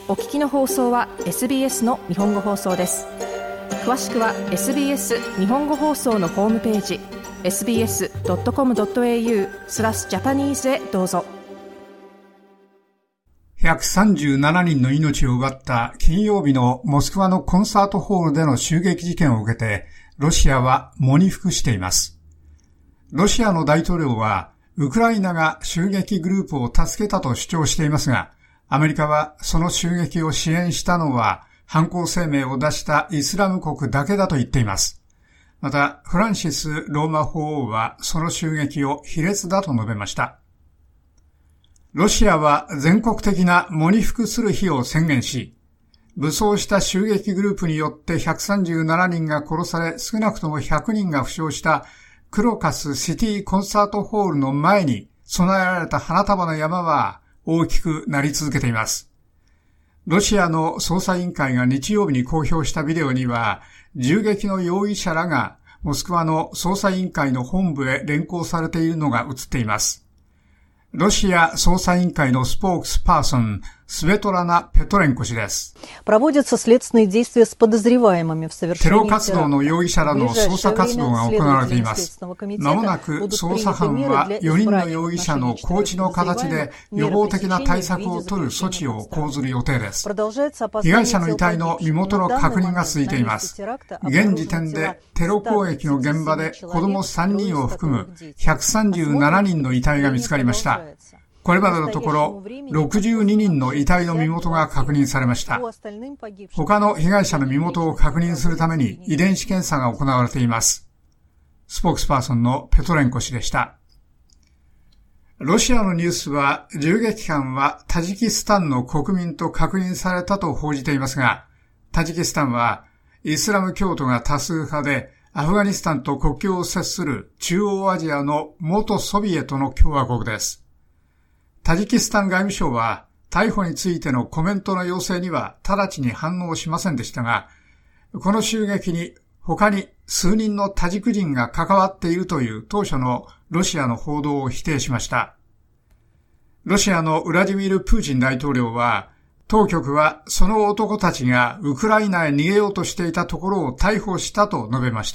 お聞きの放送は SBS の日本語放送です。詳しくは SBS 日本語放送のホームページ sbs.com.au/Japanese へどうぞ。 137人の命を奪った金曜日のモスクワのコンサートホールでの襲撃事件を受けて、ロシアは喪に服しています。ロシアの大統領は、ウクライナが襲撃グループを助けたと主張していますが、アメリカはその襲撃を支援したのは、犯行声明を出したイスラム国だけだと言っています。また、フランシス・ローマ法王はその襲撃を卑劣だと述べました。ロシアは全国的な喪に服する日を宣言し、武装した襲撃グループによって137人が殺され、少なくとも100人が負傷したクロカスシティコンサートホールの前に備えられた花束の山は大きくなり続けています。ロシアの捜査委員会が日曜日に公表したビデオには、銃撃の容疑者らがモスクワの捜査委員会の本部へ連行されているのが映っています。ロシア捜査委員会のスポークスパーソン、スベトラナ・ペトレンコ氏です。テロ活動の容疑者らの捜査活動が行われています。まもなく捜査班は4人の容疑者の拘置の形で予防的な対策を取る措置を講ずる予定です。被害者の遺体の身元の確認が続いています。現時点でテロ攻撃の現場で子供3人を含む137人の遺体が見つかりました。これまでのところ、62人の遺体の身元が確認されました。他の被害者の身元を確認するために遺伝子検査が行われています。スポークスパーソンのペトレンコ氏でした。ロシアのニュースは、銃撃犯はタジキスタンの国民と確認されたと報じていますが、タジキスタンはイスラム教徒が多数派で、アフガニスタンと国境を接する中央アジアの元ソビエトの共和国です。タジキスタン外務省は逮捕についてのコメントの要請には直ちに反応しませんでしたが、この襲撃に他に数人のタジク人が関わっているという当初のロシアの報道を否定しました。ロシアのウラジミール・プーチン大統領は、当局はその男たちがウクライナへ逃げようとしていたところを逮捕したと述べました。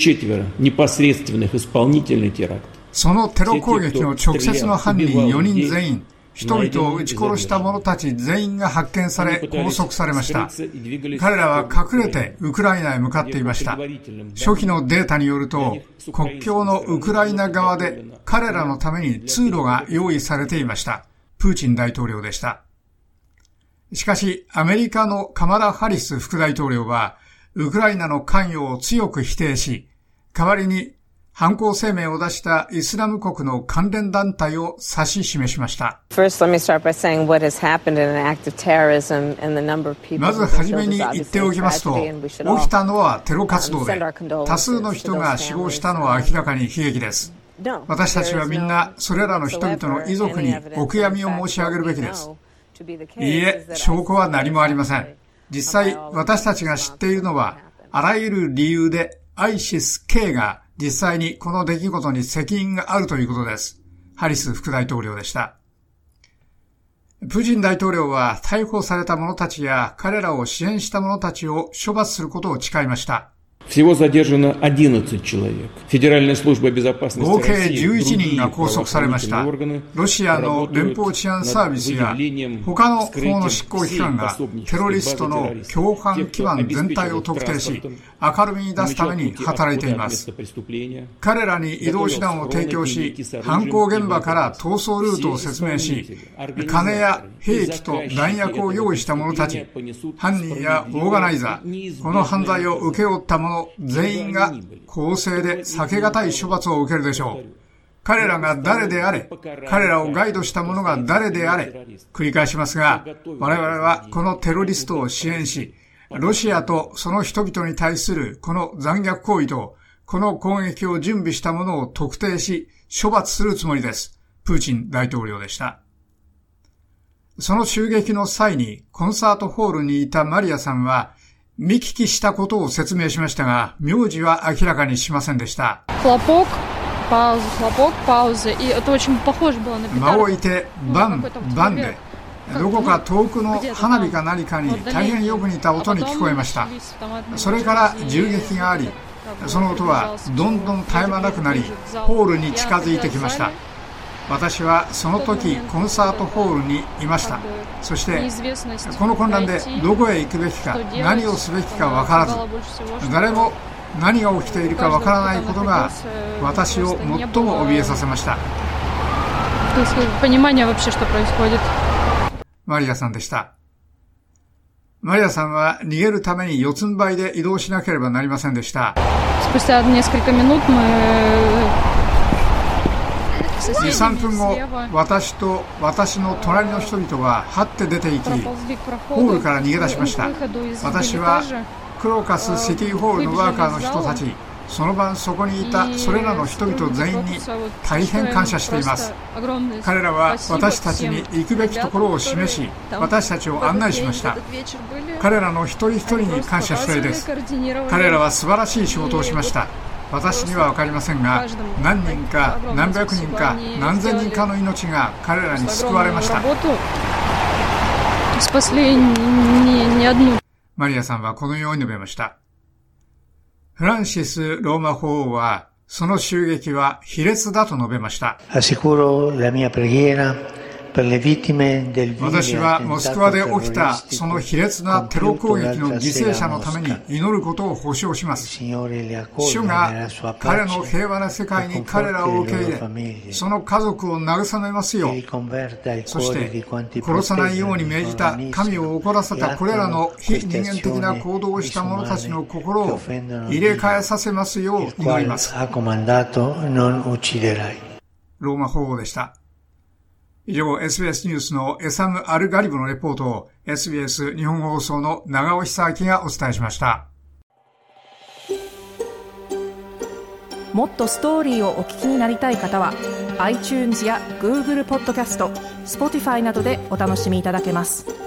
そのテロ攻撃の直接の犯人4人全員、人々を撃ち殺した者たち全員が発見され拘束されました。彼らは隠れてウクライナへ向かっていました。初期のデータによると、国境のウクライナ側で彼らのために通路が用意されていました。プーチン大統領でした。しかし、アメリカのカマラ・ハリス副大統領は、ウクライナの関与を強く否定し、代わりに犯行声明を出したイスラム国の関連団体を指し示しました。まずはじめに言っておきますと、起きたのはテロ活動で、多数の人が死亡したのは明らかに悲劇です。私たちはみんなそれらの人々の遺族にお悔やみを申し上げるべきです。いいえ、証拠は何もありません。実際、私たちが知っているのは、あらゆる理由でISIS-K が実際にこの出来事に責任があるということです。ハリス副大統領でした。プーチン大統領は逮捕された者たちや彼らを支援した者たちを処罰することを誓いました。合計11人が拘束されました。ロシアの連邦治安サービスや他の法の執行機関がテロリストの共犯基盤全体を特定し、明るみに出すために働いています。彼らに移動手段を提供し、犯行現場から逃走ルートを説明し、金や兵器と弾薬を用意した者たち、犯人やオーガナイザー、この犯罪を請け負った者全員が公正で避けがたい処罰を受けるでしょう。彼らが誰であれ、彼らをガイドした者が誰であれ、繰り返しますが、我々はこのテロリストを支援し、ロシアとその人々に対するこの残虐行為と、この攻撃を準備した者を特定し、処罰するつもりです。プーチン大統領でした。その襲撃の際にコンサートホールにいたマリアさんは、見聞きしたことを説明しましたが、名字は明らかにしませんでした。間を置いてバン、バンで、 どこか遠くの花火か何かに大変よく似た音に聞こえました。それから銃撃があり、その音はどんどん絶え間なくなり、ホールに近づいてきました。私はその時コンサートホールにいました。そしてこの混乱でどこへ行くべきか、何をすべきか分からず、誰も何が起きているか分からないことが私を最も怯えさせました。マリアさんでした。マリアさんは逃げるために四つん這いで移動しなければなりませんでした。2、3分後、私と私の隣の人々は這って出て行き、ホールから逃げ出しました。私はクローカスシティホールのワーカーの人たち、その晩そこにいたそれらの人々全員に大変感謝しています。彼らは私たちに行くべきところを示し、私たちを案内しました。彼らの一人一人に感謝したいです。彼らは素晴らしい仕事をしました。私には分かりませんが、何人か何百人か何千人かの命が彼らに救われました。マリアさんはこのように述べました。フランシス・ローマ法王はその襲撃は卑劣だと述べました。私はモスクワで起きたその卑劣なテロ攻撃の犠牲者のために祈ることを保証します。主が彼の平和な世界に彼らを受け入れ、その家族を慰めますよう、そして殺さないように命じた神を怒らせたこれらの非人間的な行動をした者たちの心を入れ替えさせますよう祈ります。ローマ法王でした。以上、SBS ニュースのエサム・アルガリブのレポートを SBS 日本語放送の長尾久明がお伝えしました。 もっとストーリーをお聞きになりたい方は iTunes や Google ポッドキャスト、Spotify などでお楽しみいただけます。